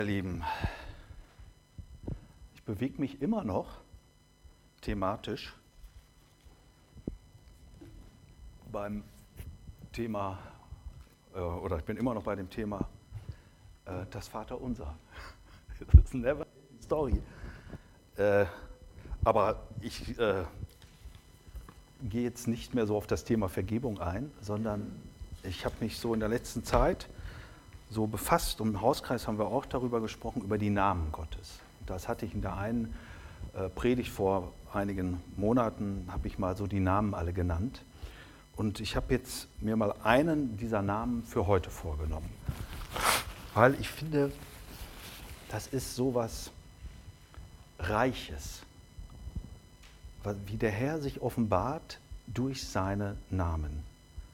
Ihr Lieben, ich bewege mich immer noch thematisch beim Thema, oder ich bin immer noch bei dem Thema das Vaterunser. Das ist never story. Aber ich gehe jetzt nicht mehr so auf das Thema Vergebung ein, sondern ich habe mich so in der letzten Zeit so befasst, und im Hauskreis haben wir auch darüber gesprochen, über die Namen Gottes. Das hatte ich in der einen Predigt vor einigen Monaten, habe ich mal so die Namen alle genannt. Und ich habe jetzt mir mal einen dieser Namen für heute vorgenommen. Weil ich finde, das ist sowas Reiches, wie der Herr sich offenbart durch seine Namen.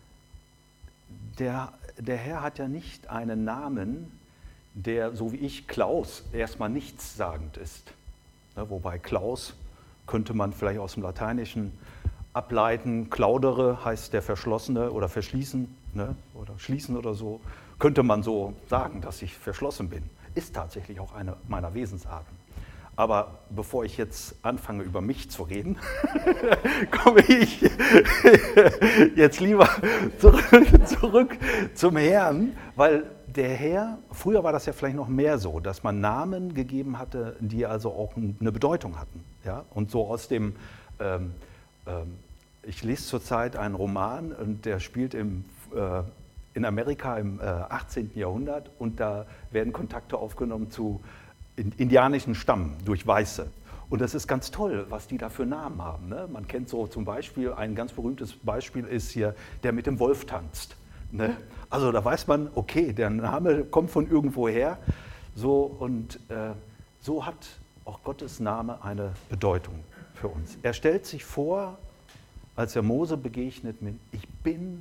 Der Herr hat ja nicht einen Namen, der, so wie ich, Klaus, erstmal nichtssagend ist. Wobei Klaus könnte man vielleicht aus dem Lateinischen ableiten. Claudere heißt der Verschlossene oder Verschließen, oder Schließen oder so. Könnte man so sagen, dass ich verschlossen bin. Ist tatsächlich auch eine meiner Wesensarten. Aber bevor ich jetzt anfange, über mich zu reden, komme ich jetzt lieber zurück zum Herrn, weil der Herr, früher war das ja vielleicht noch mehr so, dass man Namen gegeben hatte, die also auch eine Bedeutung hatten. Ja? Und so aus dem, ich lese zurzeit einen Roman, und der spielt in Amerika im 18. Jahrhundert, und da werden Kontakte aufgenommen zu indianischen Stamm durch Weiße. Und das ist ganz toll, was die da für Namen haben. Ne? Man kennt so zum Beispiel, ein ganz berühmtes Beispiel ist hier, der mit dem Wolf tanzt. Ne? Also da weiß man, okay, der Name kommt von irgendwo her. So, und so hat auch Gottes Name eine Bedeutung für uns. Er stellt sich vor, als er Mose begegnet, mit ich bin,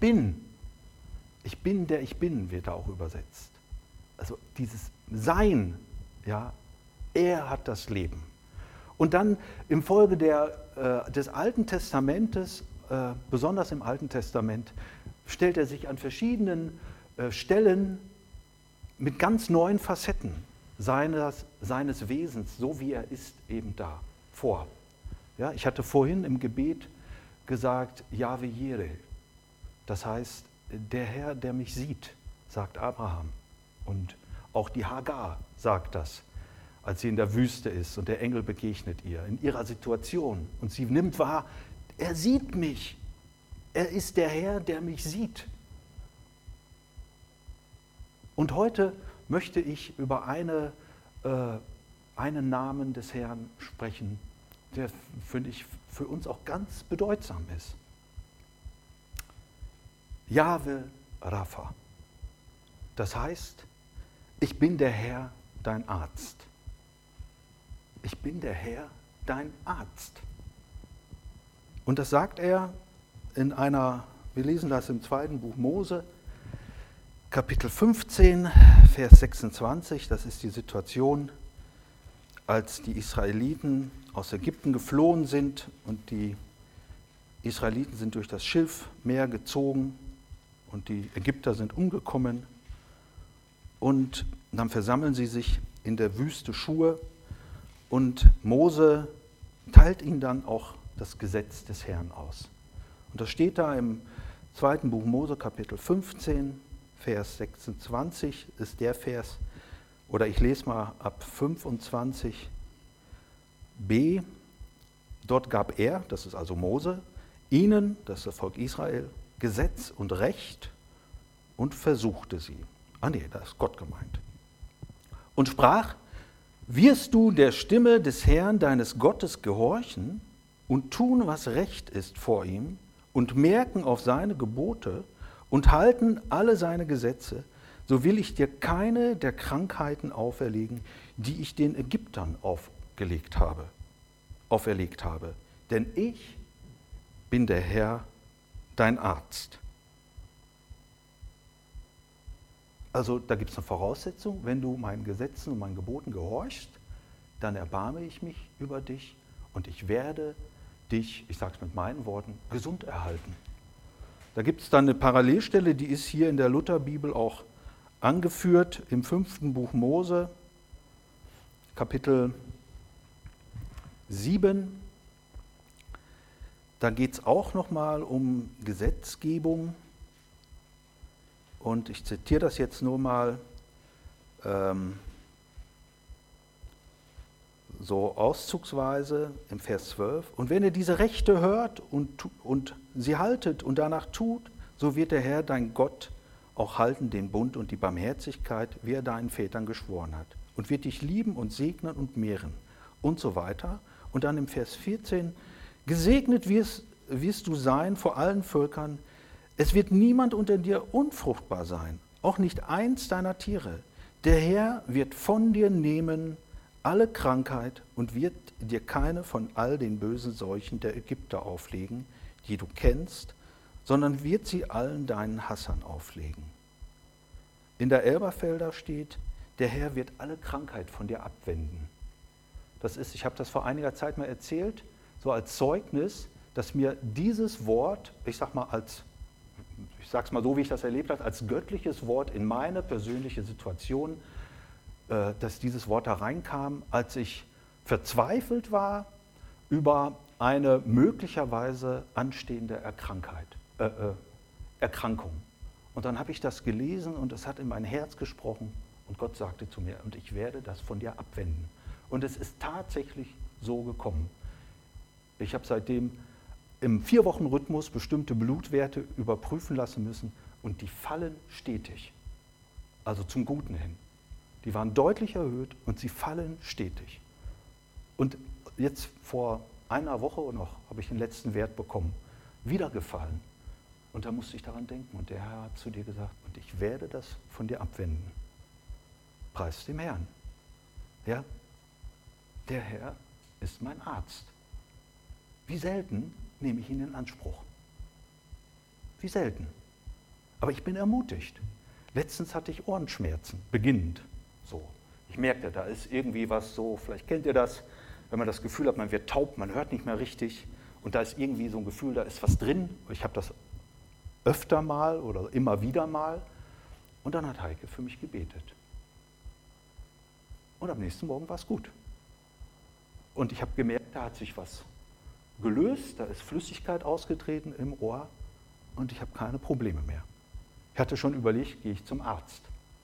der ich bin, wird da auch übersetzt. Also dieses Sein, ja, er hat das Leben. Und dann im Folge des Alten Testamentes, besonders im Alten Testament, stellt er sich an verschiedenen Stellen mit ganz neuen Facetten seines Wesens, so wie er ist, eben da vor. Ja, ich hatte vorhin im Gebet gesagt, Jahwe Jireh. Das heißt, der Herr, der mich sieht, sagt Abraham. Und auch die Hagar sagt das, als sie in der Wüste ist und der Engel begegnet ihr in ihrer Situation. Und sie nimmt wahr, er sieht mich. Er ist der Herr, der mich sieht. Und heute möchte ich über einen Namen des Herrn sprechen, der, finde ich, für uns auch ganz bedeutsam ist. Jahwe Rapha. Das heißt, ich bin der Herr, dein Arzt. Ich bin der Herr, dein Arzt. Und das sagt er wir lesen das im 2. Buch Mose, Kapitel 15, Vers 26. Das ist die Situation, als die Israeliten aus Ägypten geflohen sind, und die Israeliten sind durch das Schilfmeer gezogen und die Ägypter sind umgekommen. Und dann versammeln sie sich in der Wüste Schur, und Mose teilt ihnen dann auch das Gesetz des Herrn aus. Und das steht da im 2. Buch Mose, Kapitel 15, Vers 26 ist der Vers, oder ich lese mal ab 25b. Dort gab er, das ist also Mose, ihnen, das ist das Volk Israel, Gesetz und Recht und versuchte sie. Da ist Gott gemeint. Und sprach, wirst du der Stimme des Herrn, deines Gottes, gehorchen und tun, was recht ist vor ihm, und merken auf seine Gebote und halten alle seine Gesetze, so will ich dir keine der Krankheiten auferlegen, die ich den Ägyptern auferlegt habe. Denn ich bin der Herr, dein Arzt. Also da gibt es eine Voraussetzung, wenn du meinen Gesetzen und meinen Geboten gehorchst, dann erbarme ich mich über dich und ich werde dich, ich sage es mit meinen Worten, gesund erhalten. Da gibt es dann eine Parallelstelle, die ist hier in der Lutherbibel auch angeführt im 5. Buch Mose, Kapitel 7. Da geht es auch nochmal um Gesetzgebung. Und ich zitiere das jetzt nur mal so auszugsweise im Vers 12. Und wenn ihr diese Rechte hört und sie haltet und danach tut, so wird der Herr, dein Gott, auch halten den Bund und die Barmherzigkeit, wie er deinen Vätern geschworen hat. Und wird dich lieben und segnen und mehren und so weiter. Und dann im Vers 14, gesegnet wirst du sein vor allen Völkern. Es wird niemand unter dir unfruchtbar sein, auch nicht eins deiner Tiere. Der Herr wird von dir nehmen alle Krankheit und wird dir keine von all den bösen Seuchen der Ägypter auflegen, die du kennst, sondern wird sie allen deinen Hassern auflegen. In der Elberfelder steht, der Herr wird alle Krankheit von dir abwenden. Das ist, ich habe das vor einiger Zeit mal erzählt, so als Zeugnis, dass mir dieses Wort, ich sage es mal so, wie ich das erlebt habe, als göttliches Wort in meine persönliche Situation, dass dieses Wort da reinkam, als ich verzweifelt war über eine möglicherweise anstehende Erkrankung. Und dann habe ich das gelesen und es hat in mein Herz gesprochen und Gott sagte zu mir, und ich werde das von dir abwenden. Und es ist tatsächlich so gekommen. Ich habe seitdem im 4-Wochen-Rhythmus bestimmte Blutwerte überprüfen lassen müssen und die fallen stetig, also zum Guten hin. Die waren deutlich erhöht und sie fallen stetig. Und jetzt vor einer Woche noch habe ich den letzten Wert bekommen, wieder gefallen. Und da musste ich daran denken und der Herr hat zu dir gesagt, und ich werde das von dir abwenden. Preis dem Herrn. Ja, der Herr ist mein Arzt. Wie selten nehme ich ihn in Anspruch. Wie selten. Aber ich bin ermutigt. Letztens hatte ich Ohrenschmerzen, beginnend. So. Ich merkte, da ist irgendwie was so, vielleicht kennt ihr das, wenn man das Gefühl hat, man wird taub, man hört nicht mehr richtig und da ist irgendwie so ein Gefühl, da ist was drin. Ich habe das öfter mal oder immer wieder mal und dann hat Heike für mich gebetet. Und am nächsten Morgen war es gut. Und ich habe gemerkt, da hat sich was gelöst, da ist Flüssigkeit ausgetreten im Ohr und ich habe keine Probleme mehr. Ich hatte schon überlegt, gehe ich zum Arzt.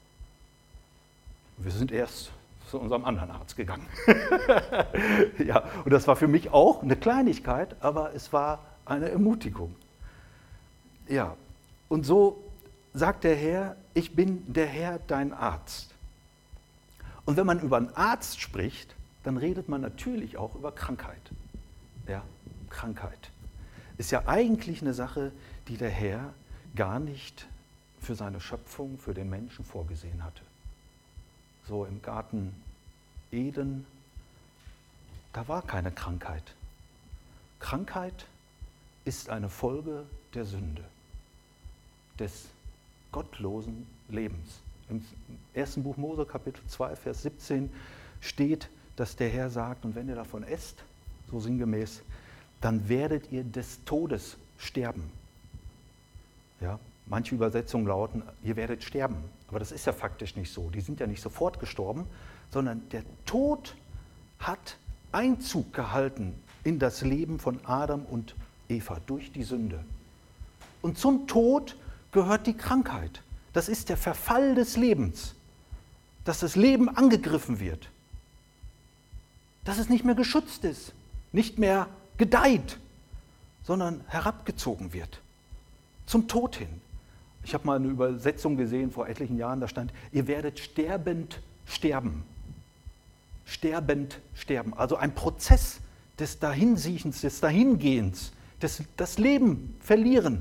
Wir sind erst zu unserem anderen Arzt gegangen. Ja, und das war für mich auch eine Kleinigkeit, aber es war eine Ermutigung. Ja, und so sagt der Herr, ich bin der Herr, dein Arzt. Und wenn man über einen Arzt spricht, dann redet man natürlich auch über Krankheit. Ja, Krankheit ist ja eigentlich eine Sache, die der Herr gar nicht für seine Schöpfung, für den Menschen vorgesehen hatte. So im Garten Eden, da war keine Krankheit. Krankheit ist eine Folge der Sünde, des gottlosen Lebens. Im 1. Buch Mose, Kapitel 2, Vers 17 steht, dass der Herr sagt, und wenn ihr davon esst, so sinngemäß, dann werdet ihr des Todes sterben. Ja, manche Übersetzungen lauten, ihr werdet sterben. Aber das ist ja faktisch nicht so. Die sind ja nicht sofort gestorben, sondern der Tod hat Einzug gehalten in das Leben von Adam und Eva durch die Sünde. Und zum Tod gehört die Krankheit. Das ist der Verfall des Lebens, dass das Leben angegriffen wird, dass es nicht mehr geschützt ist, nicht mehr gedeiht, sondern herabgezogen wird, zum Tod hin. Ich habe mal eine Übersetzung gesehen vor etlichen Jahren, da stand, ihr werdet sterbend sterben. Sterbend sterben. Also ein Prozess des Dahinsiechens, des Dahingehens, das Leben verlieren.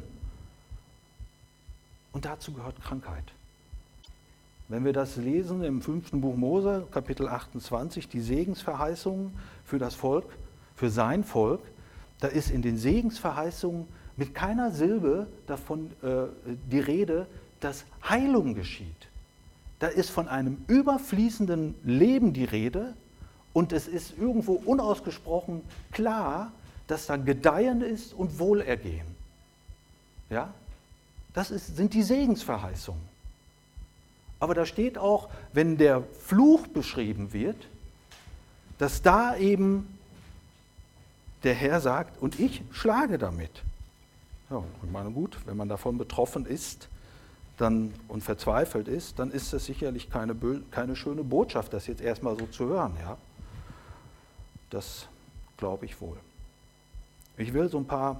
Und dazu gehört Krankheit. Wenn wir das lesen im 5. Buch Mose, Kapitel 28, die Segensverheißungen für das Volk, für sein Volk, da ist in den Segensverheißungen mit keiner Silbe davon die Rede, dass Heilung geschieht. Da ist von einem überfließenden Leben die Rede und es ist irgendwo unausgesprochen klar, dass da Gedeihen ist und Wohlergehen. Ja? Das sind die Segensverheißungen. Aber da steht auch, wenn der Fluch beschrieben wird, dass da eben der Herr sagt, und ich schlage damit. Ja, ich meine, gut, wenn man davon betroffen ist und verzweifelt ist, dann ist das sicherlich keine schöne Botschaft, das jetzt erstmal so zu hören. Ja? Das glaube ich wohl. Ich will so ein paar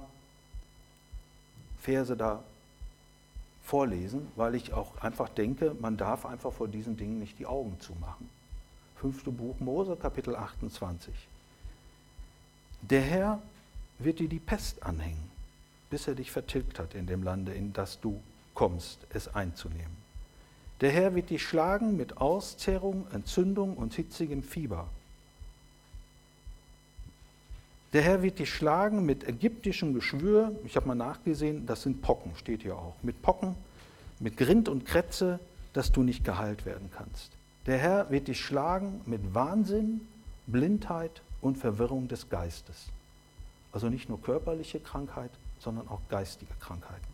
Verse da vorlesen, weil ich auch einfach denke, man darf einfach vor diesen Dingen nicht die Augen zumachen. 5. Buch Mose, Kapitel 28. Der Herr wird dir die Pest anhängen, bis er dich vertilgt hat in dem Lande, in das du kommst, es einzunehmen. Der Herr wird dich schlagen mit Auszehrung, Entzündung und hitzigem Fieber. Der Herr wird dich schlagen mit ägyptischem Geschwür, ich habe mal nachgesehen, das sind Pocken, steht hier auch, mit Pocken, mit Grind und Krätze, dass du nicht geheilt werden kannst. Der Herr wird dich schlagen mit Wahnsinn, Blindheit und Verwirrung des Geistes. Also nicht nur körperliche Krankheit, sondern auch geistige Krankheiten.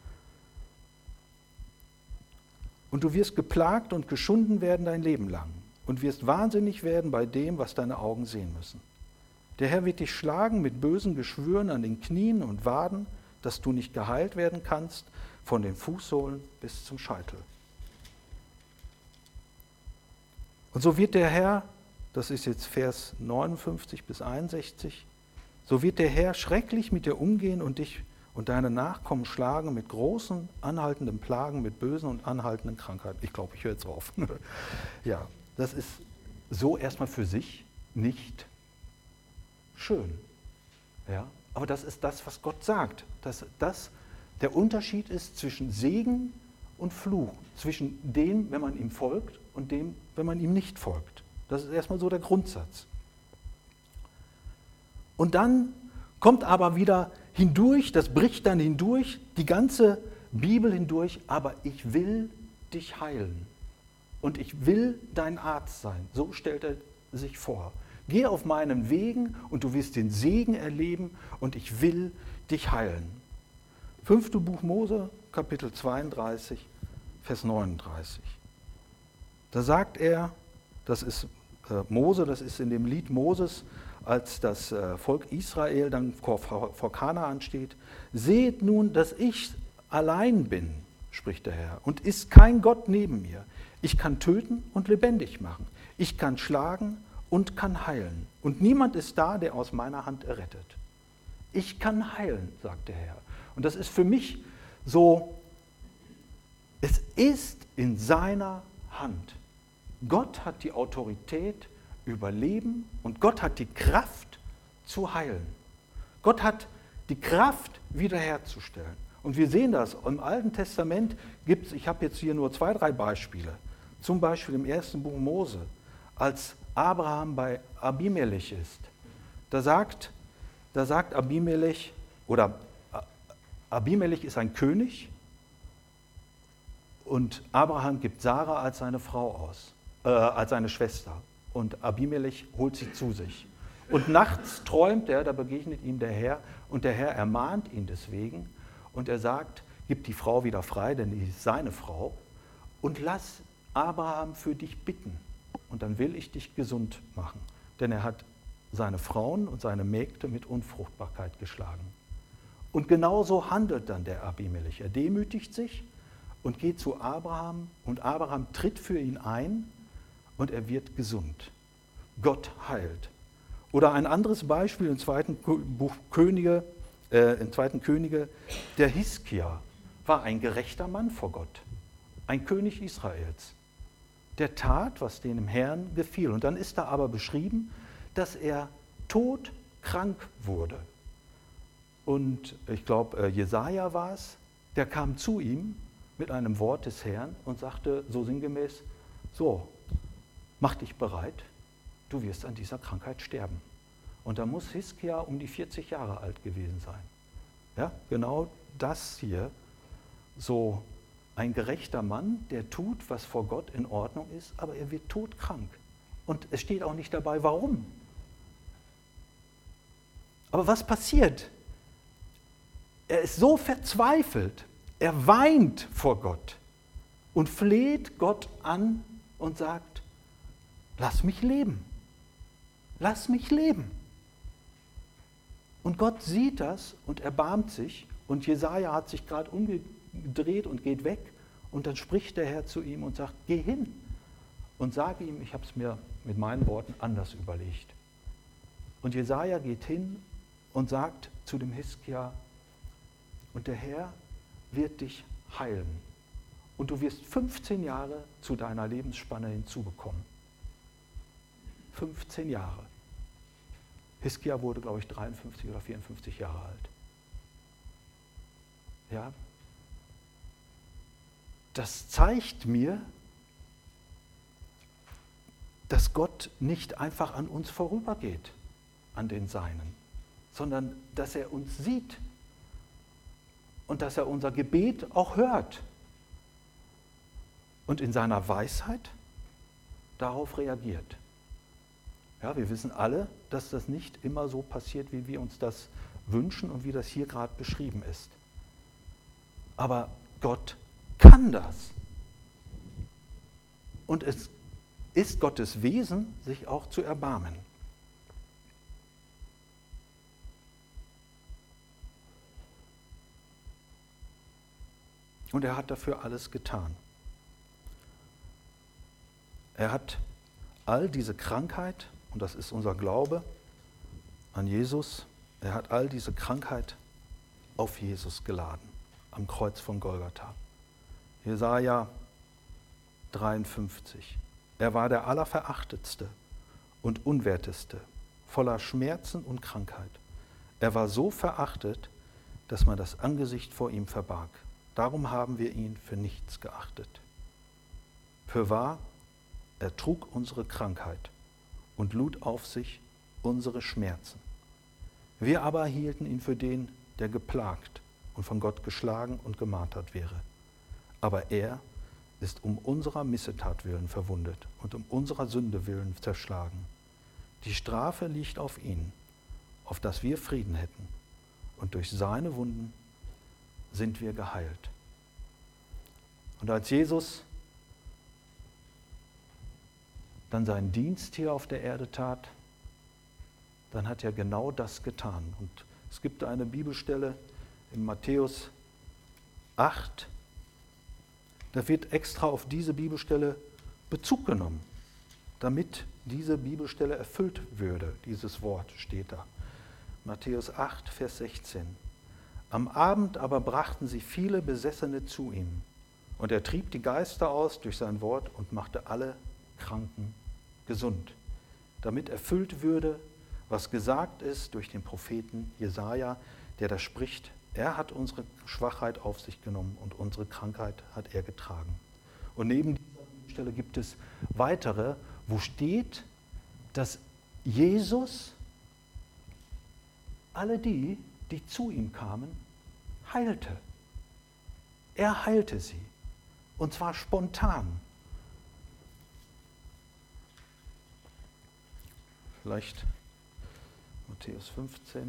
Und du wirst geplagt und geschunden werden dein Leben lang und wirst wahnsinnig werden bei dem, was deine Augen sehen müssen. Der Herr wird dich schlagen mit bösen Geschwüren an den Knien und Waden, dass du nicht geheilt werden kannst, von den Fußsohlen bis zum Scheitel. Und so wird der Herr, das ist jetzt Vers 59 bis 61, so wird der Herr schrecklich mit dir umgehen und dich und deine Nachkommen schlagen mit großen, anhaltenden Plagen, mit bösen und anhaltenden Krankheiten. Ich glaube, ich höre jetzt auf. Ja, das ist so erstmal für sich nicht schön. Ja, aber das ist das, was Gott sagt. Dass das der Unterschied ist zwischen Segen und Fluch. Zwischen dem, wenn man ihm folgt, und dem, wenn man ihm nicht folgt. Das ist erstmal so der Grundsatz. Und dann kommt aber wieder hindurch, das bricht dann hindurch, die ganze Bibel hindurch, aber ich will dich heilen. Und ich will dein Arzt sein. So stellt er sich vor. Geh auf meinen Wegen und du wirst den Segen erleben und ich will dich heilen. 5. Buch Mose, Kapitel 32, Vers 39. Da sagt er, das ist Mose, das ist in dem Lied Moses, als das Volk Israel dann vor Kanaan steht. Seht nun, dass ich allein bin, spricht der Herr, und ist kein Gott neben mir. Ich kann töten und lebendig machen. Ich kann schlagen und kann heilen. Und niemand ist da, der aus meiner Hand errettet. Ich kann heilen, sagt der Herr. Und das ist für mich so, es ist in seiner Hand. Gott hat die Autorität über Leben und Gott hat die Kraft zu heilen. Gott hat die Kraft wiederherzustellen. Und wir sehen das, im Alten Testament gibt es, ich habe jetzt hier nur 2, 3 Beispiele, zum Beispiel im 1. Buch Mose, als Abraham bei Abimelech ist. Da sagt Abimelech, oder Abimelech ist ein König und Abraham gibt Sarah als seine Frau aus, als seine Schwester. Und Abimelech holt sie zu sich. Und nachts träumt er, da begegnet ihm der Herr und der Herr ermahnt ihn deswegen und er sagt, gib die Frau wieder frei, denn die ist seine Frau und lass Abraham für dich bitten und dann will ich dich gesund machen. Denn er hat seine Frauen und seine Mägde mit Unfruchtbarkeit geschlagen. Und genauso handelt dann der Abimelech. Er demütigt sich und geht zu Abraham und Abraham tritt für ihn ein und er wird gesund. Gott heilt. Oder ein anderes Beispiel im 2. Buch Könige, der Hiskia war ein gerechter Mann vor Gott, ein König Israels. Der tat, was dem Herrn gefiel. Und dann ist da aber beschrieben, dass er todkrank wurde. Und ich glaube, Jesaja war es, der kam zu ihm mit einem Wort des Herrn und sagte so sinngemäß, so, mach dich bereit, du wirst an dieser Krankheit sterben. Und da muss Hiskia um die 40 Jahre alt gewesen sein. Ja, genau das hier, so ein gerechter Mann, der tut, was vor Gott in Ordnung ist, aber er wird todkrank. Und es steht auch nicht dabei, warum. Aber was passiert? Er ist so verzweifelt, er weint vor Gott. und fleht Gott an und sagt, lass mich leben. Lass mich leben. Und Gott sieht das und erbarmt sich. Und Jesaja hat sich gerade umgedreht und geht weg. Und dann spricht der Herr zu ihm und sagt, geh hin und sage ihm, ich habe es mir mit meinen Worten anders überlegt. Und Jesaja geht hin und sagt zu dem Hiskia, und der Herr wird dich heilen. Und du wirst 15 Jahre zu deiner Lebensspanne hinzubekommen. 15 Jahre. Hiskia wurde, glaube ich, 53 oder 54 Jahre alt. Ja? Das zeigt mir, dass Gott nicht einfach an uns vorübergeht, an den Seinen, sondern dass er uns sieht und dass er unser Gebet auch hört und in seiner Weisheit darauf reagiert. Ja, wir wissen alle, dass das nicht immer so passiert, wie wir uns das wünschen und wie das hier gerade beschrieben ist. Aber Gott kann das. Und es ist Gottes Wesen, sich auch zu erbarmen. Und er hat dafür alles getan. Er hat all diese Krankheit, und das ist unser Glaube an Jesus, er hat all diese Krankheit auf Jesus geladen, am Kreuz von Golgatha. Jesaja 53. Er war der Allerverachtetste und Unwerteste, voller Schmerzen und Krankheit. Er war so verachtet, dass man das Angesicht vor ihm verbarg. Darum haben wir ihn für nichts geachtet. Fürwahr, er trug unsere Krankheit und lud auf sich unsere Schmerzen. Wir aber hielten ihn für den, der geplagt und von Gott geschlagen und gemartert wäre. Aber er ist um unserer Missetat willen verwundet und um unserer Sünde willen zerschlagen. Die Strafe liegt auf ihn, auf dass wir Frieden hätten. Und durch seine Wunden sind wir geheilt. Und als Jesus dann seinen Dienst hier auf der Erde tat, dann hat er genau das getan. Und es gibt eine Bibelstelle in Matthäus 8, da wird extra auf diese Bibelstelle Bezug genommen, damit diese Bibelstelle erfüllt würde. Dieses Wort steht da. Matthäus 8, Vers 16. Am Abend aber brachten sie viele Besessene zu ihm. Und er trieb die Geister aus durch sein Wort und machte alle Kranken gesund, damit erfüllt würde, was gesagt ist durch den Propheten Jesaja, der da spricht: Er hat unsere Schwachheit auf sich genommen und unsere Krankheit hat er getragen. Und neben dieser Stelle gibt es weitere, wo steht, dass Jesus alle die, die zu ihm kamen, heilte. Er heilte sie. Und zwar spontan. Vielleicht Matthäus 15.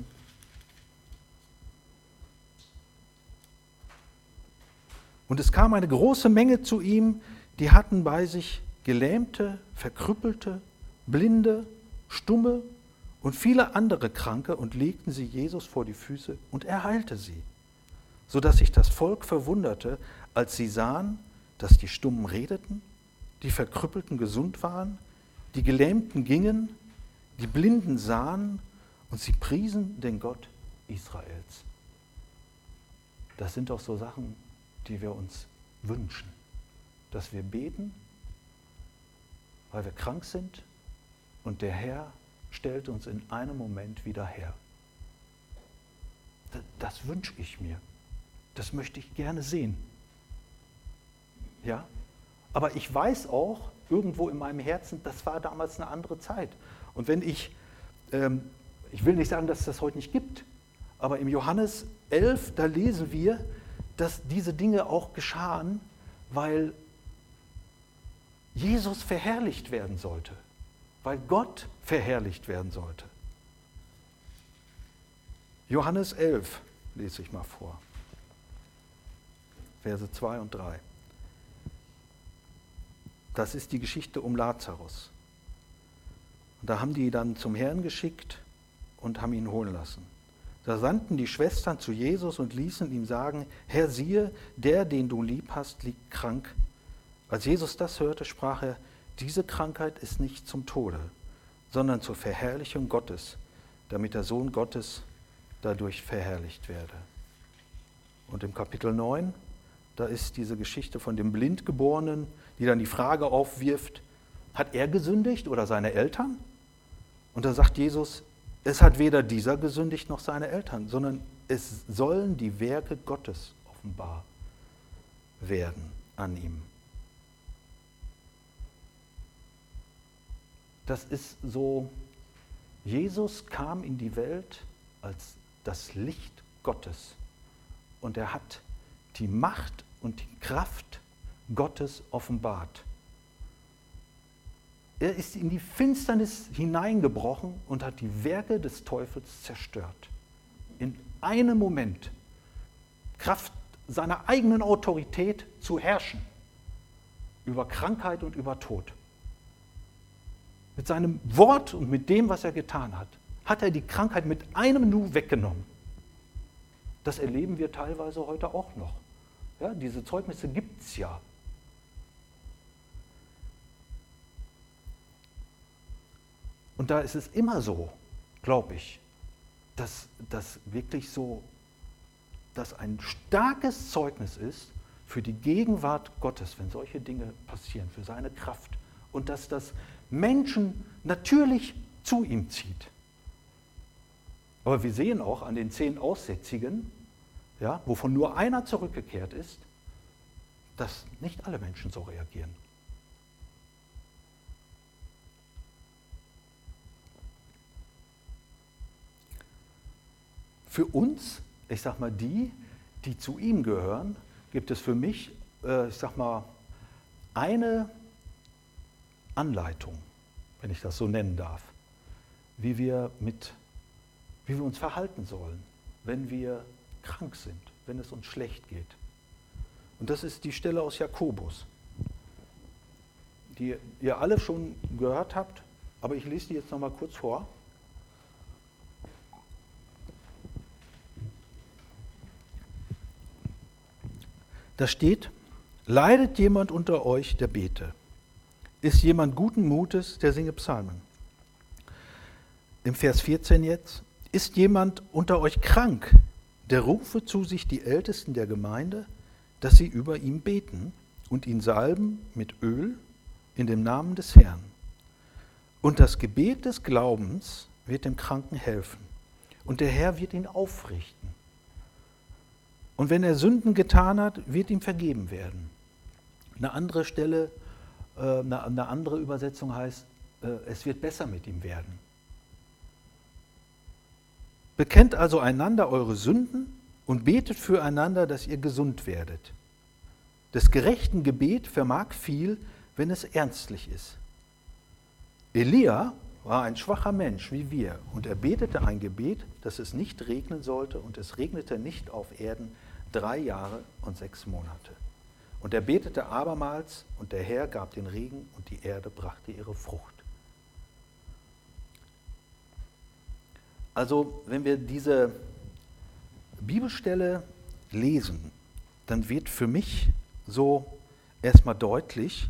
Und es kam eine große Menge zu ihm, die hatten bei sich Gelähmte, Verkrüppelte, Blinde, Stumme und viele andere Kranke und legten sie Jesus vor die Füße und er heilte sie, sodass sich das Volk verwunderte, als sie sahen, dass die Stummen redeten, die Verkrüppelten gesund waren, die Gelähmten gingen, die Blinden sahen und sie priesen den Gott Israels. Das sind doch so Sachen, die wir uns wünschen, dass wir beten, weil wir krank sind und der Herr stellt uns in einem Moment wieder her. Das wünsche ich mir. Das möchte ich gerne sehen. Ja? Aber ich weiß auch, irgendwo in meinem Herzen, das war damals eine andere Zeit. Und wenn ich will nicht sagen, dass es das heute nicht gibt, aber im Johannes 11, da lesen wir, dass diese Dinge auch geschahen, weil Jesus verherrlicht werden sollte, weil Gott verherrlicht werden sollte. Johannes 11 lese ich mal vor, Verse 2 und 3. das ist die Geschichte um Lazarus. Und da haben die dann zum Herrn geschickt und haben ihn holen lassen. Da sandten die Schwestern zu Jesus und ließen ihm sagen, Herr, siehe, der, den du lieb hast, liegt krank. Als Jesus das hörte, sprach er, diese Krankheit ist nicht zum Tode, sondern zur Verherrlichung Gottes, damit der Sohn Gottes dadurch verherrlicht werde. Und im Kapitel 9, da ist diese Geschichte von dem Blindgeborenen, die dann die Frage aufwirft, hat er gesündigt oder seine Eltern? Und da sagt Jesus, es hat weder dieser gesündigt noch seine Eltern, sondern es sollen die Werke Gottes offenbar werden an ihm. Das ist so, Jesus kam in die Welt als das Licht Gottes und er hat die Macht und die Kraft Gottes offenbart. Er ist in die Finsternis hineingebrochen und hat die Werke des Teufels zerstört. In einem Moment, Kraft seiner eigenen Autorität zu herrschen, über Krankheit und über Tod. Mit seinem Wort und mit dem, was er getan hat, hat er die Krankheit mit einem Nu weggenommen. Das erleben wir teilweise heute auch noch. Ja, diese Zeugnisse gibt es ja. Und da ist es immer so, glaube ich, dass das wirklich so, dass ein starkes Zeugnis ist für die Gegenwart Gottes, wenn solche Dinge passieren, für seine Kraft. Und dass das Menschen natürlich zu ihm zieht. Aber wir sehen auch an den 10 Aussätzigen, ja, wovon nur einer zurückgekehrt ist, dass nicht alle Menschen so reagieren. Für uns, ich sag mal die zu ihm gehören, gibt es für mich, ich sag mal, eine Anleitung, wenn ich das so nennen darf, wie wir uns verhalten sollen, wenn wir krank sind, wenn es uns schlecht geht. Und das ist die Stelle aus Jakobus, die ihr alle schon gehört habt, aber ich lese die jetzt noch mal kurz vor. Da steht, leidet jemand unter euch, der bete? Ist jemand guten Mutes, der singe Psalmen? Im Vers 14 jetzt, ist jemand unter euch krank, der rufe zu sich die Ältesten der Gemeinde, dass sie über ihn beten und ihn salben mit Öl in dem Namen des Herrn. Und das Gebet des Glaubens wird dem Kranken helfen und der Herr wird ihn aufrichten. Und wenn er Sünden getan hat, wird ihm vergeben werden. Eine andere Stelle, eine andere Übersetzung heißt, es wird besser mit ihm werden. Bekennt also einander eure Sünden und betet füreinander, dass ihr gesund werdet. Des gerechten Gebet vermag viel, wenn es ernstlich ist. Elia war ein schwacher Mensch wie wir und er betete ein Gebet, dass es nicht regnen sollte und es regnete nicht auf Erden 3 Jahre und 6 Monate. Und er betete abermals und der Herr gab den Regen und die Erde brachte ihre Frucht. Also wenn wir diese Bibelstelle lesen, dann wird für mich so erstmal deutlich,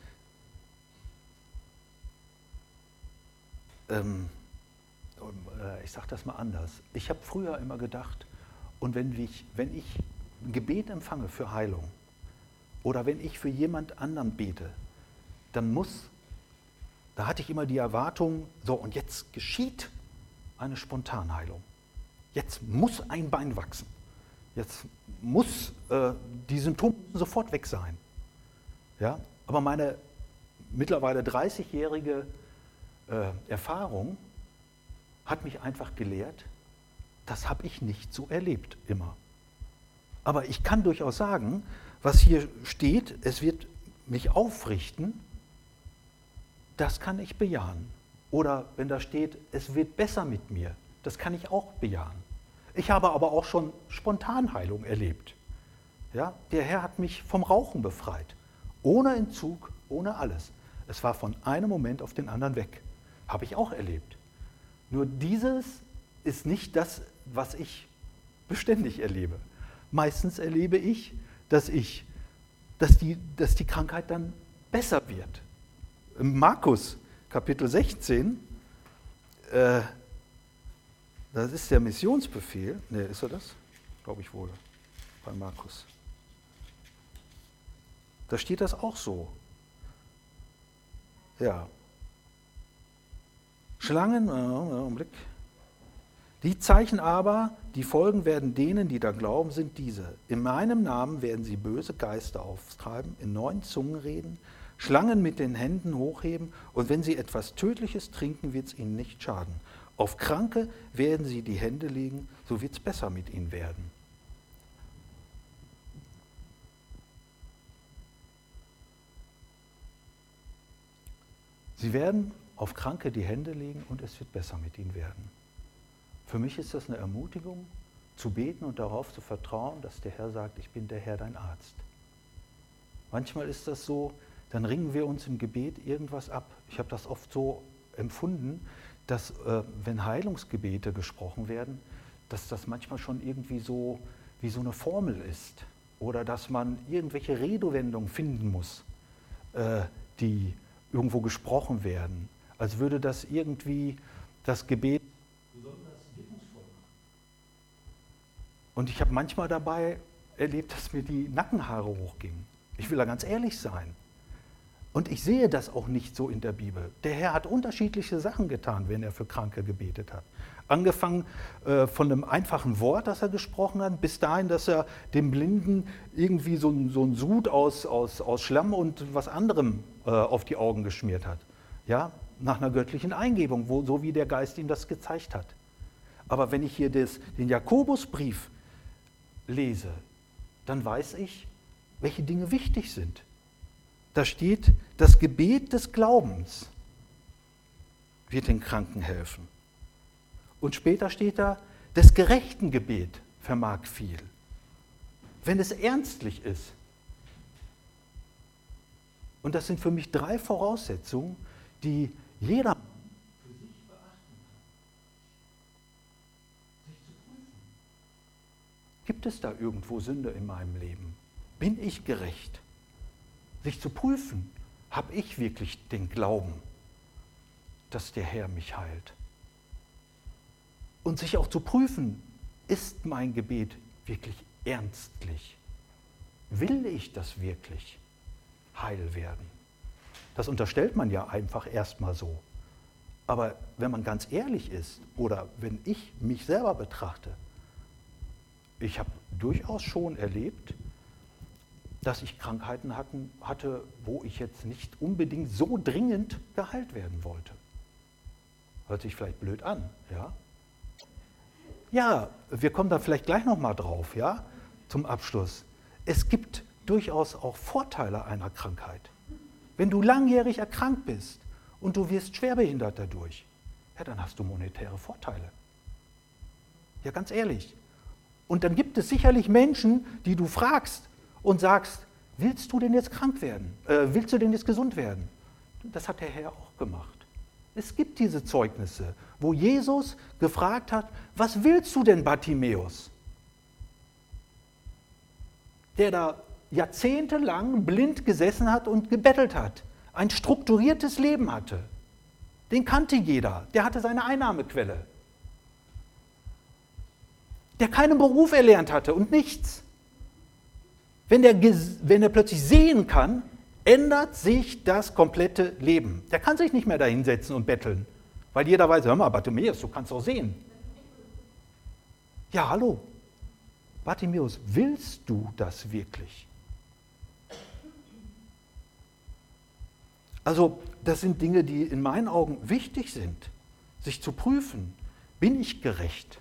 ich sage das mal anders, ich habe früher immer gedacht, und wenn ich ein Gebet empfange für Heilung oder wenn ich für jemand anderen bete, da hatte ich immer die Erwartung, so und jetzt geschieht eine Spontanheilung. Jetzt muss ein Bein wachsen. Jetzt muss die Symptome sofort weg sein. Ja? Aber meine mittlerweile 30-jährige Erfahrung hat mich einfach gelehrt, das habe ich nicht so erlebt immer. Aber ich kann durchaus sagen, was hier steht, es wird mich aufrichten, das kann ich bejahen. Oder wenn da steht, es wird besser mit mir, das kann ich auch bejahen. Ich habe aber auch schon Spontanheilung erlebt. Ja, der Herr hat mich vom Rauchen befreit, ohne Entzug, ohne alles. Es war von einem Moment auf den anderen weg. Habe ich auch erlebt. Nur dieses ist nicht das, was ich beständig erlebe. Meistens erlebe ich, dass die Krankheit dann besser wird. Im Markus Kapitel 16, das ist der Missionsbefehl. Ne, ist er das? Glaube ich wohl, bei Markus. Da steht das auch so. Ja. Schlangen, Augenblick. Die Zeichen aber, die folgen werden denen, die da glauben, sind diese. In meinem Namen werden sie böse Geister auftreiben, in neuen Zungen reden, Schlangen mit den Händen hochheben und wenn sie etwas Tödliches trinken, wird es ihnen nicht schaden. Auf Kranke werden sie die Hände legen, so wird es besser mit ihnen werden. Sie werden auf Kranke die Hände legen und es wird besser mit ihnen werden. Für mich ist das eine Ermutigung, zu beten und darauf zu vertrauen, dass der Herr sagt, ich bin der Herr, dein Arzt. Manchmal ist das so, dann ringen wir uns im Gebet irgendwas ab. Ich habe das oft so empfunden, dass wenn Heilungsgebete gesprochen werden, dass das manchmal schon irgendwie so wie so eine Formel ist. Oder dass man irgendwelche Redewendungen finden muss, die irgendwo gesprochen werden. Als würde das irgendwie das Gebet besonders wirkungsvoll machen. Und ich habe manchmal dabei erlebt, dass mir die Nackenhaare hochgingen. Ich will da ganz ehrlich sein. Und ich sehe das auch nicht so in der Bibel. Der Herr hat unterschiedliche Sachen getan, wenn er für Kranke gebetet hat. Angefangen von einem einfachen Wort, das er gesprochen hat, bis dahin, dass er dem Blinden irgendwie so ein Sud aus Schlamm und was anderem auf die Augen geschmiert hat. Ja, nach einer göttlichen Eingebung, so wie der Geist ihm das gezeigt hat. Aber wenn ich hier den Jakobusbrief lese, dann weiß ich, welche Dinge wichtig sind. Da steht, das Gebet des Glaubens wird den Kranken helfen. Und später steht da, des gerechten Gebet vermag viel. Wenn es ernstlich ist. Und das sind für mich 3 Voraussetzungen, die jeder für sich beachten kann. Sich zu prüfen. Gibt es da irgendwo Sünde in meinem Leben? Bin ich gerecht? Sich zu prüfen, habe ich wirklich den Glauben, dass der Herr mich heilt? Und sich auch zu prüfen, ist mein Gebet wirklich ernstlich? Will ich das wirklich heil werden? Das unterstellt man ja einfach erstmal so. Aber wenn man ganz ehrlich ist oder wenn ich mich selber betrachte, ich habe durchaus schon erlebt, dass ich Krankheiten hatte, wo ich jetzt nicht unbedingt so dringend geheilt werden wollte. Hört sich vielleicht blöd an, ja? Ja, wir kommen da vielleicht gleich nochmal drauf, ja, zum Abschluss. Es gibt durchaus auch Vorteile einer Krankheit. Wenn du langjährig erkrankt bist und du wirst schwerbehindert dadurch, ja, dann hast du monetäre Vorteile. Ja, ganz ehrlich. Und dann gibt es sicherlich Menschen, die du fragst und sagst, willst du denn jetzt krank werden? Willst du denn jetzt gesund werden? Das hat der Herr auch gemacht. Es gibt diese Zeugnisse, wo Jesus gefragt hat, was willst du denn, Bartimäus? Der da jahrzehntelang blind gesessen hat und gebettelt hat, ein strukturiertes Leben hatte. Den kannte jeder, der hatte seine Einnahmequelle. Der keinen Beruf erlernt hatte und nichts. Wenn er plötzlich sehen kann, ändert sich das komplette Leben. Der kann sich nicht mehr da hinsetzen und betteln, weil jeder weiß, hör mal, Bartimäus, du kannst doch sehen. Ja, hallo, Bartimäus, willst du das wirklich? Also, das sind Dinge, die in meinen Augen wichtig sind, sich zu prüfen. Bin ich gerecht?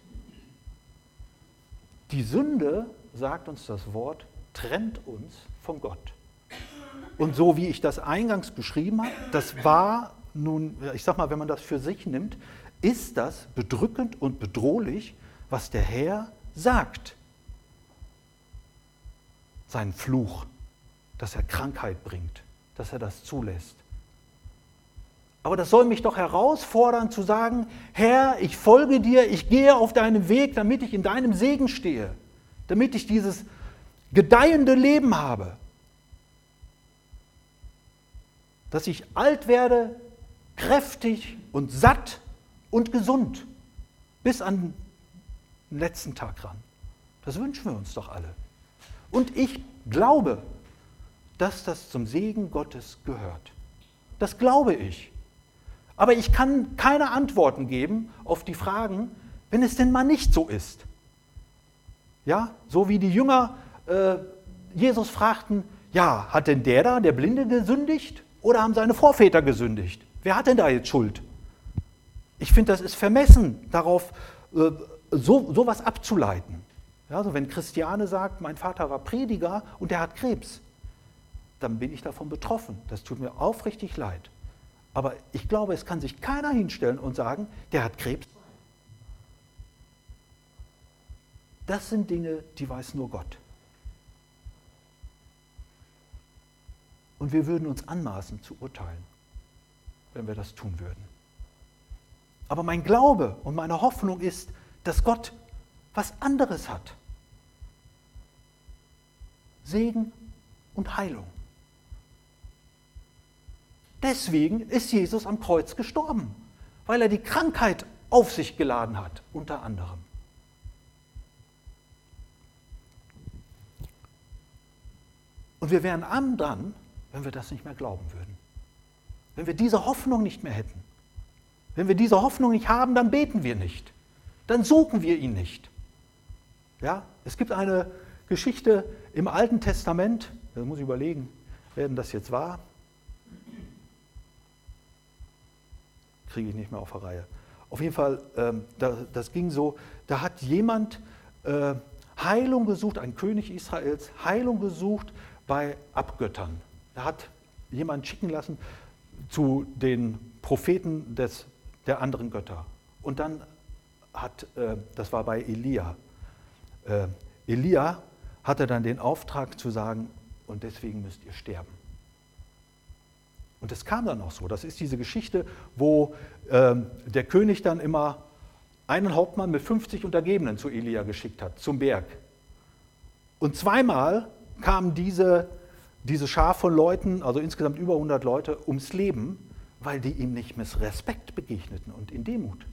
Die Sünde, sagt uns das Wort, trennt uns von Gott. Und so wie ich das eingangs beschrieben habe, das war nun, ich sag mal, wenn man das für sich nimmt, ist das bedrückend und bedrohlich, was der Herr sagt. Sein Fluch, dass er Krankheit bringt, dass er das zulässt. Aber das soll mich doch herausfordern zu sagen, Herr, ich folge dir, ich gehe auf deinem Weg, damit ich in deinem Segen stehe, damit ich dieses gedeihende Leben habe, dass ich alt werde, kräftig und satt und gesund, bis an den letzten Tag ran. Das wünschen wir uns doch alle. Und ich glaube, dass das zum Segen Gottes gehört. Das glaube ich. Aber ich kann keine Antworten geben auf die Fragen, wenn es denn mal nicht so ist. Ja, so wie die Jünger Jesus fragten, ja, hat denn der da, der Blinde, gesündigt oder haben seine Vorväter gesündigt? Wer hat denn da jetzt Schuld? Ich finde, das ist vermessen, darauf sowas abzuleiten. Ja, also wenn Christiane sagt, mein Vater war Prediger und der hat Krebs, dann bin ich davon betroffen. Das tut mir aufrichtig leid. Aber ich glaube, es kann sich keiner hinstellen und sagen, der hat Krebs. Das sind Dinge, die weiß nur Gott. Und wir würden uns anmaßen zu urteilen, wenn wir das tun würden. Aber mein Glaube und meine Hoffnung ist, dass Gott was anderes hat. Segen und Heilung. Deswegen ist Jesus am Kreuz gestorben, weil er die Krankheit auf sich geladen hat, unter anderem. Und wir wären arm dran, wenn wir das nicht mehr glauben würden. Wenn wir diese Hoffnung nicht mehr hätten. Wenn wir diese Hoffnung nicht haben, dann beten wir nicht. Dann suchen wir ihn nicht. Ja, es gibt eine Geschichte im Alten Testament, da muss ich überlegen, wer denn das jetzt war. Kriege ich nicht mehr auf der Reihe. Auf jeden Fall, das ging so, da hat jemand Heilung gesucht, ein König Israels, Heilung gesucht bei Abgöttern. Da hat jemand schicken lassen zu den Propheten der anderen Götter. Und dann das war bei Elia, Elia hatte dann den Auftrag zu sagen, und deswegen müsst ihr sterben. Und es kam dann auch so. Das ist diese Geschichte, wo der König dann immer einen Hauptmann mit 50 Untergebenen zu Elia geschickt hat, zum Berg. Und zweimal kamen diese Schar von Leuten, also insgesamt über 100 Leute, ums Leben, weil die ihm nicht mit Respekt begegneten und in Demut.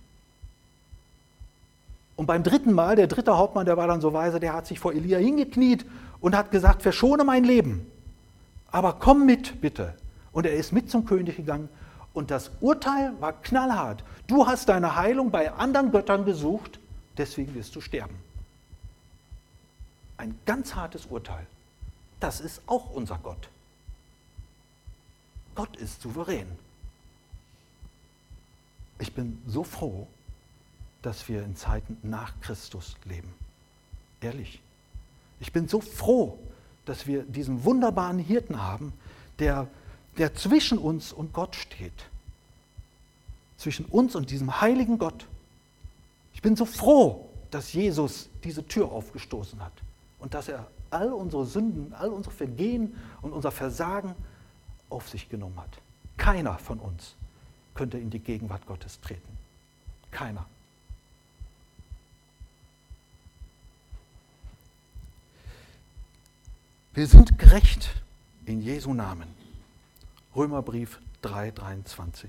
Und beim dritten Mal, der dritte Hauptmann, der war dann so weise, der hat sich vor Elia hingekniet und hat gesagt, verschone mein Leben, aber komm mit, bitte. Und er ist mit zum König gegangen und das Urteil war knallhart. Du hast deine Heilung bei anderen Göttern gesucht, deswegen wirst du sterben. Ein ganz hartes Urteil. Das ist auch unser Gott. Gott ist souverän. Ich bin so froh, dass wir in Zeiten nach Christus leben. Ehrlich. Ich bin so froh, dass wir diesen wunderbaren Hirten haben, der zwischen uns und Gott steht. Zwischen uns und diesem heiligen Gott. Ich bin so froh, dass Jesus diese Tür aufgestoßen hat und dass er all unsere Sünden, all unsere Vergehen und unser Versagen auf sich genommen hat. Keiner von uns könnte in die Gegenwart Gottes treten. Keiner. Wir sind gerecht in Jesu Namen. Römerbrief 3,23.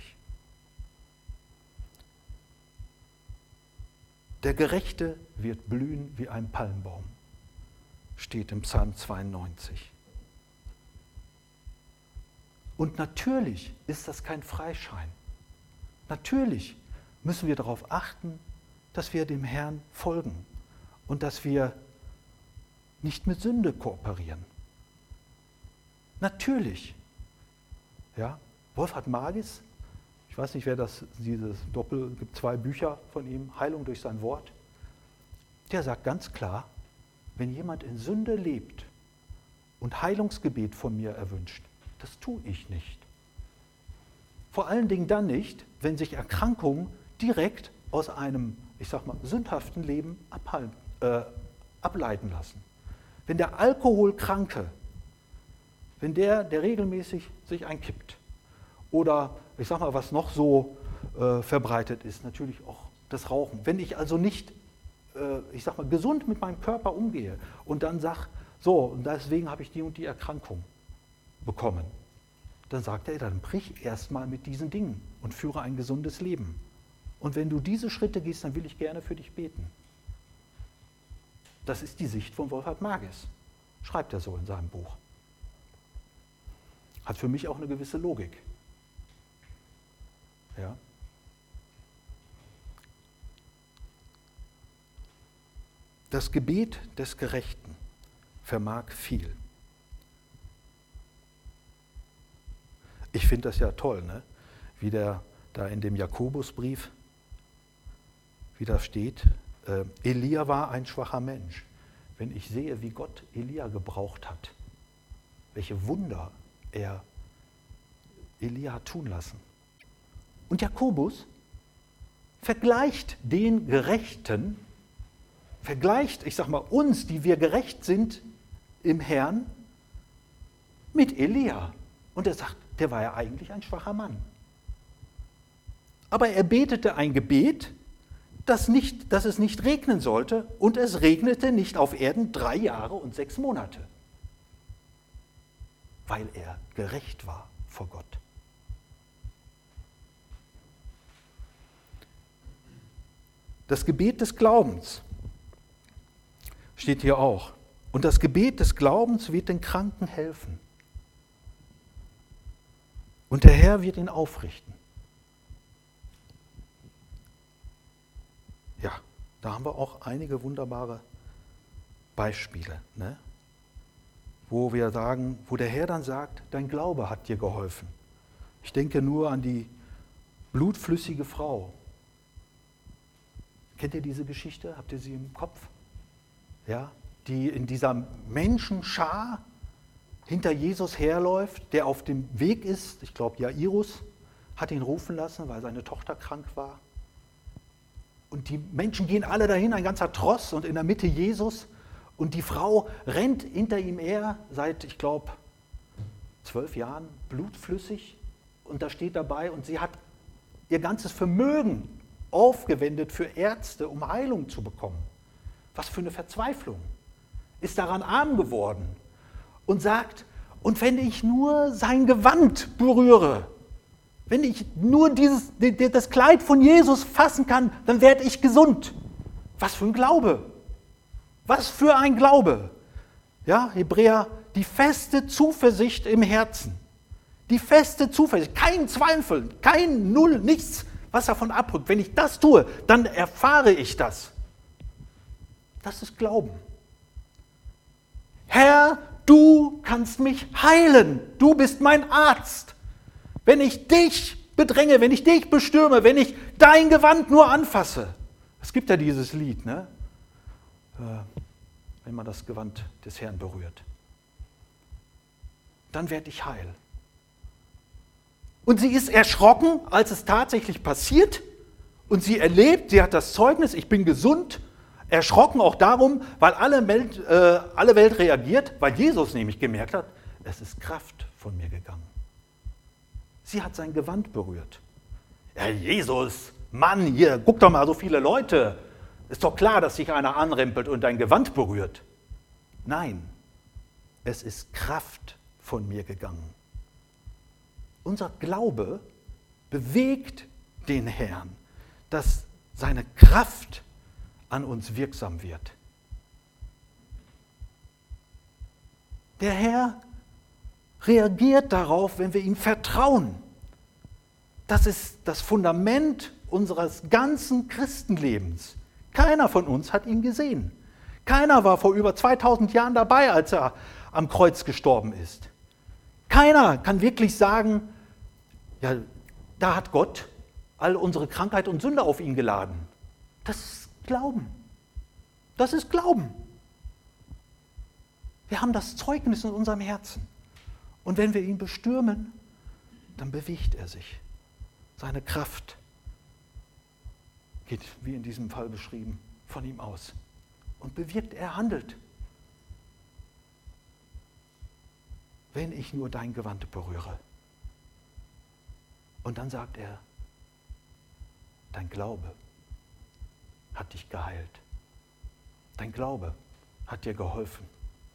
Der Gerechte wird blühen wie ein Palmbaum, steht im Psalm 92. Und natürlich ist das kein Freischein. Natürlich müssen wir darauf achten, dass wir dem Herrn folgen und dass wir nicht mit Sünde kooperieren. Natürlich. Ja, Wolfhard Magis, ich weiß nicht, wer dieses gibt 2 Bücher von ihm, Heilung durch sein Wort. Der sagt ganz klar, wenn jemand in Sünde lebt und Heilungsgebet von mir erwünscht, das tue ich nicht. Vor allen Dingen dann nicht, wenn sich Erkrankungen direkt aus einem, sündhaften Leben ableiten lassen. Wenn der Alkoholkranke, Wenn der regelmäßig sich einkippt. Oder, ich sag mal, was noch so verbreitet ist, natürlich auch das Rauchen. Wenn ich also nicht, ich sag mal, gesund mit meinem Körper umgehe und dann sage, so, und deswegen habe ich die und die Erkrankung bekommen, dann sagt er, dann brich erstmal mit diesen Dingen und führe ein gesundes Leben. Und wenn du diese Schritte gehst, dann will ich gerne für dich beten. Das ist die Sicht von Wolfhard Marges. Schreibt er so in seinem Buch. Hat für mich auch eine gewisse Logik. Ja. Das Gebet des Gerechten vermag viel. Ich finde das ja toll, ne? Wie der da in dem Jakobusbrief, wie da steht, Elia war ein schwacher Mensch. Wenn ich sehe, wie Gott Elia gebraucht hat, welche Wunder er Elia hat tun lassen. Und Jakobus vergleicht den Gerechten, vergleicht, ich sag mal, uns, die wir gerecht sind im Herrn, mit Elia. Und er sagt, der war ja eigentlich ein schwacher Mann. Aber er betete ein Gebet, dass es nicht regnen sollte, und es regnete nicht auf Erden 3 Jahre und 6 Monate, weil er gerecht war vor Gott. Das Gebet des Glaubens steht hier auch. Und das Gebet des Glaubens wird den Kranken helfen. Und der Herr wird ihn aufrichten. Ja, da haben wir auch einige wunderbare Beispiele, ne? Wo wir sagen, wo der Herr dann sagt, dein Glaube hat dir geholfen. Ich denke nur an die blutflüssige Frau. Kennt ihr diese Geschichte? Habt ihr sie im Kopf? Ja, die in dieser Menschenschar hinter Jesus herläuft, der auf dem Weg ist. Ich glaube, Jairus hat ihn rufen lassen, weil seine Tochter krank war. Und die Menschen gehen alle dahin, ein ganzer Tross, und in der Mitte Jesus. Und die Frau rennt hinter ihm her, seit, ich glaube, 12 Jahren, blutflüssig. Und da steht dabei, und sie hat ihr ganzes Vermögen aufgewendet für Ärzte, um Heilung zu bekommen. Was für eine Verzweiflung. Ist daran arm geworden und sagt, und wenn ich nur sein Gewand berühre, wenn ich nur das Kleid von Jesus fassen kann, dann werde ich gesund. Was für ein Glaube. Was für ein Glaube. Ja, Hebräer, die feste Zuversicht im Herzen. Die feste Zuversicht, kein Zweifel, kein Null, nichts, was davon abrückt. Wenn ich das tue, dann erfahre ich das. Das ist Glauben. Herr, du kannst mich heilen. Du bist mein Arzt. Wenn ich dich bedränge, wenn ich dich bestürme, wenn ich dein Gewand nur anfasse. Es gibt ja dieses Lied, ne? Wenn man das Gewand des Herrn berührt. Dann werde ich heil. Und sie ist erschrocken, als es tatsächlich passiert. Und sie erlebt, sie hat das Zeugnis, ich bin gesund. Erschrocken auch darum, weil alle Welt reagiert, weil Jesus nämlich gemerkt hat, es ist Kraft von mir gegangen. Sie hat sein Gewand berührt. Ja, Jesus, Mann, hier, guck doch mal, so viele Leute. Ist doch klar, dass sich einer anrempelt und dein Gewand berührt. Nein, es ist Kraft von mir gegangen. Unser Glaube bewegt den Herrn, dass seine Kraft an uns wirksam wird. Der Herr reagiert darauf, wenn wir ihm vertrauen. Das ist das Fundament unseres ganzen Christenlebens. Keiner von uns hat ihn gesehen. Keiner war vor über 2000 Jahren dabei, als er am Kreuz gestorben ist. Keiner kann wirklich sagen, ja, da hat Gott all unsere Krankheit und Sünde auf ihn geladen. Das ist Glauben. Das ist Glauben. Wir haben das Zeugnis in unserem Herzen. Und wenn wir ihn bestürmen, dann bewegt er sich. Seine Kraft geht, wie in diesem Fall beschrieben, von ihm aus. Und bewirkt, er handelt. wenn ich nur dein Gewand berühre. Und dann sagt er, dein Glaube hat dich geheilt. Dein Glaube hat dir geholfen.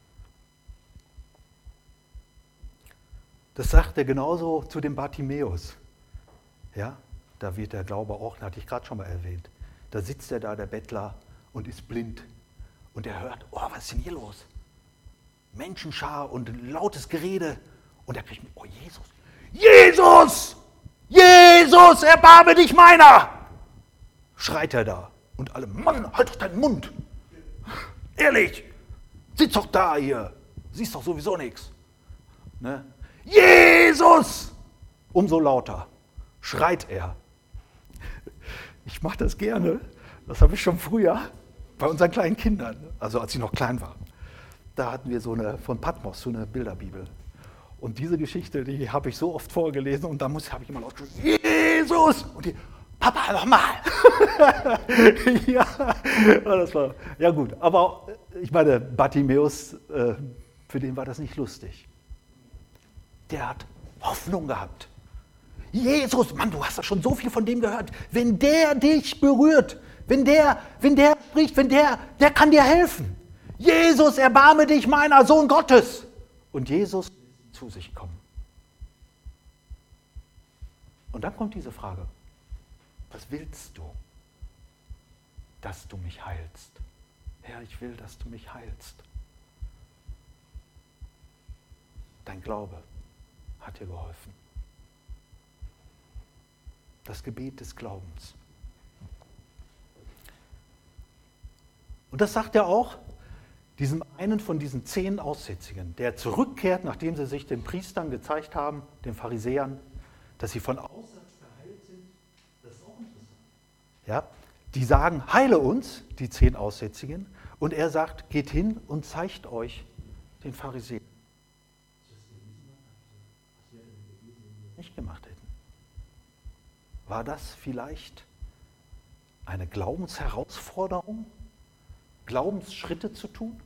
Das sagt er genauso zu dem Bartimäus. Ja, da wird der Glaube auch, hatte ich gerade schon mal erwähnt. Da sitzt er da, der Bettler, und ist blind. Und er hört, oh, was ist denn hier los? Menschenschar und lautes Gerede. Und er kriegt, oh Jesus, Jesus! Jesus, erbarme dich meiner! Schreit er da. Und alle, Mann, halt doch deinen Mund! Ehrlich, sitz doch da hier, siehst doch sowieso nichts. Ne? Jesus! Umso lauter schreit er. Ich mache das gerne, das habe ich schon früher bei unseren kleinen Kindern, also als sie noch klein waren. Da hatten wir so eine von Patmos, so eine Bilderbibel. Und diese Geschichte, die habe ich so oft vorgelesen und da habe ich immer laut gesagt, Jesus! Und die, Papa, nochmal! Ja, das war, ja gut, aber ich meine, Bartimäus, für den war das nicht lustig. Der hat Hoffnung gehabt. Jesus, Mann, du hast doch schon so viel von dem gehört. Wenn der dich berührt, wenn der spricht, der kann dir helfen. Jesus, erbarme dich meiner, Sohn Gottes. Und Jesus zu sich kommen. Und dann kommt diese Frage, was willst du, dass du mich heilst? Herr, ich will, dass du mich heilst. Dein Glaube hat dir geholfen. Das Gebet des Glaubens. Und das sagt er auch diesem einen von diesen 10 Aussätzigen, der zurückkehrt, nachdem sie sich den Priestern gezeigt haben, den Pharisäern, dass sie von Aussatz geheilt sind. Das ist auch interessant. Ja, die sagen, heile uns, die 10 Aussätzigen, und er sagt, geht hin und zeigt euch den Pharisäern. Nicht gemacht hätten. War das vielleicht eine Glaubensherausforderung, Glaubensschritte zu tun?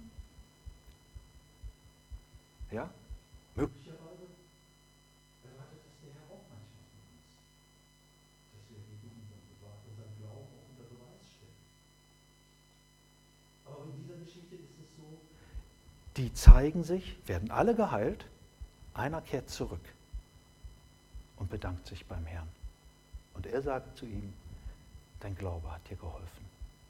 Ja, möglicherweise erwartet das der Herr auch manchmal von uns, dass wir unseren Glauben auch unter Beweis stellen. Aber in dieser Geschichte ist es so, die zeigen sich, werden alle geheilt, einer kehrt zurück und bedankt sich beim Herrn. Und er sagt zu ihm, dein Glaube hat dir geholfen.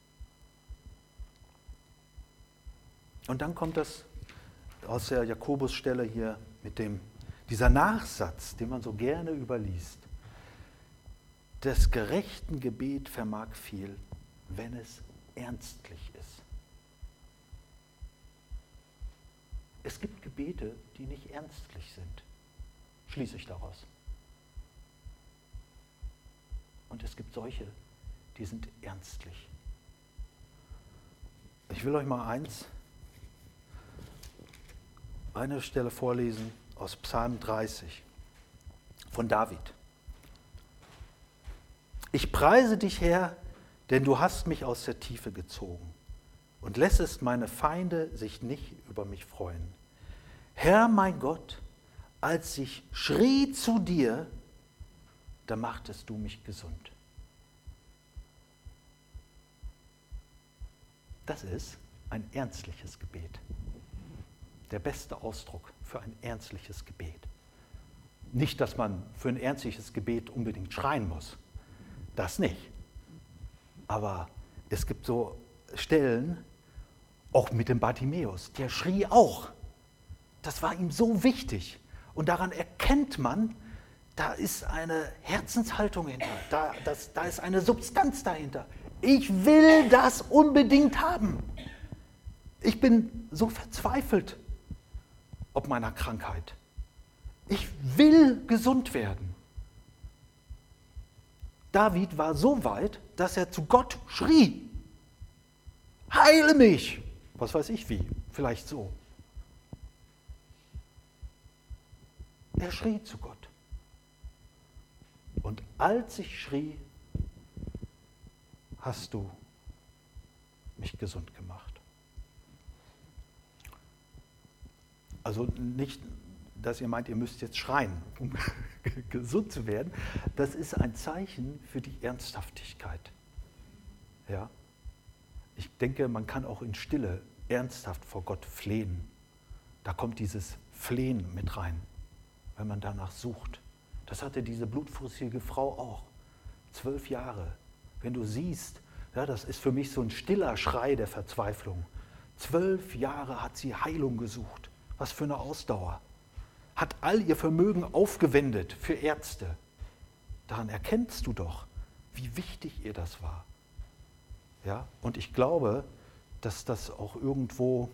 Und dann kommt das aus der Jakobusstelle hier mit dieser Nachsatz, den man so gerne überliest. Des gerechten Gebet vermag viel, wenn es ernstlich ist. Es gibt Gebete, die nicht ernstlich sind, schließe ich daraus. Und es gibt solche, die sind ernstlich. Ich will euch mal eine Stelle vorlesen aus Psalm 30 von David. Ich preise dich, Herr, denn du hast mich aus der Tiefe gezogen und lässest meine Feinde sich nicht über mich freuen. Herr, mein Gott, als ich schrie zu dir, da machtest du mich gesund. Das ist ein ernstliches Gebet. Der beste Ausdruck für ein ernstliches Gebet. Nicht, dass man für ein ernstliches Gebet unbedingt schreien muss. Das nicht. Aber es gibt so Stellen, auch mit dem Bartimäus, der schrie auch. Das war ihm so wichtig. Und daran erkennt man, da ist eine Herzenshaltung hinter, da ist eine Substanz dahinter. Ich will das unbedingt haben. Ich bin so verzweifelt ob meiner Krankheit. Ich will gesund werden. David war so weit, dass er zu Gott schrie. Heile mich! Was weiß ich wie, vielleicht so. Er schrie zu Gott. Und als ich schrie, hast du mich gesund gemacht. Also nicht dass ihr meint, ihr müsst jetzt schreien, um gesund zu werden. Das ist ein Zeichen für die Ernsthaftigkeit. Ja? Ich denke, man kann auch in Stille ernsthaft vor Gott flehen. Da kommt dieses Flehen mit rein, wenn man danach sucht. Das hatte diese blutflüssige Frau auch. 12 Jahre. Wenn du siehst, ja, das ist für mich so ein stiller Schrei der Verzweiflung. 12 Jahre hat sie Heilung gesucht. Was für eine Ausdauer. Hat all ihr Vermögen aufgewendet für Ärzte. Daran erkennst du doch, wie wichtig ihr das war. Ja? Und ich glaube, dass das auch irgendwo,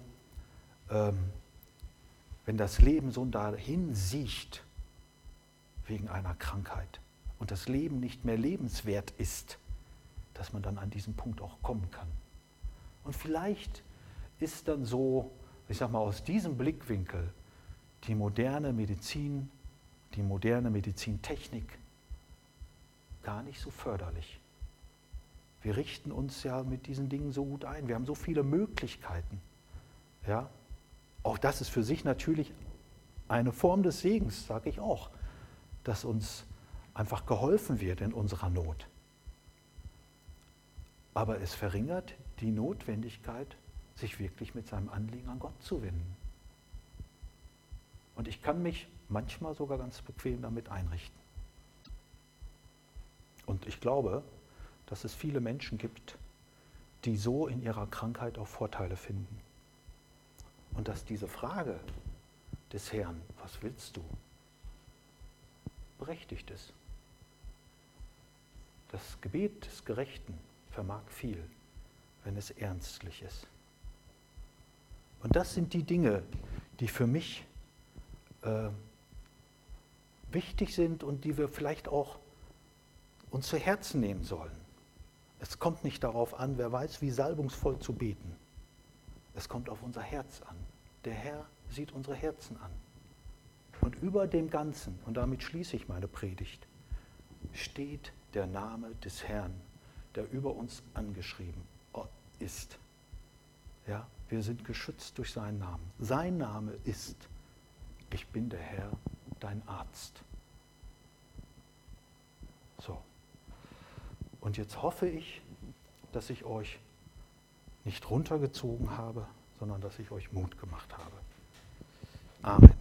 wenn das Leben so dahin siecht, wegen einer Krankheit und das Leben nicht mehr lebenswert ist, dass man dann an diesen Punkt auch kommen kann. Und vielleicht ist dann so, ich sag mal, aus diesem Blickwinkel die moderne Medizin, die moderne Medizintechnik gar nicht so förderlich. Wir richten uns ja mit diesen Dingen so gut ein. Wir haben so viele Möglichkeiten. Ja? Auch das ist für sich natürlich eine Form des Segens, sage ich auch, dass uns einfach geholfen wird in unserer Not. Aber es verringert die Notwendigkeit, sich wirklich mit seinem Anliegen an Gott zu wenden. Und ich kann mich manchmal sogar ganz bequem damit einrichten. Und ich glaube, dass es viele Menschen gibt, die so in ihrer Krankheit auch Vorteile finden. Und dass diese Frage des Herrn, was willst du, berechtigt ist. Das Gebet des Gerechten vermag viel, wenn es ernstlich ist. Und das sind die Dinge, die für mich wichtig sind und die wir vielleicht auch uns zu Herzen nehmen sollen. Es kommt nicht darauf an, wer weiß, wie salbungsvoll zu beten. Es kommt auf unser Herz an. Der Herr sieht unsere Herzen an. Und über dem Ganzen, und damit schließe ich meine Predigt, steht der Name des Herrn, der über uns angeschrieben ist. Ja, wir sind geschützt durch seinen Namen. Sein Name ist: Ich bin der Herr, dein Arzt. So. Und jetzt hoffe ich, dass ich euch nicht runtergezogen habe, sondern dass ich euch Mut gemacht habe. Amen.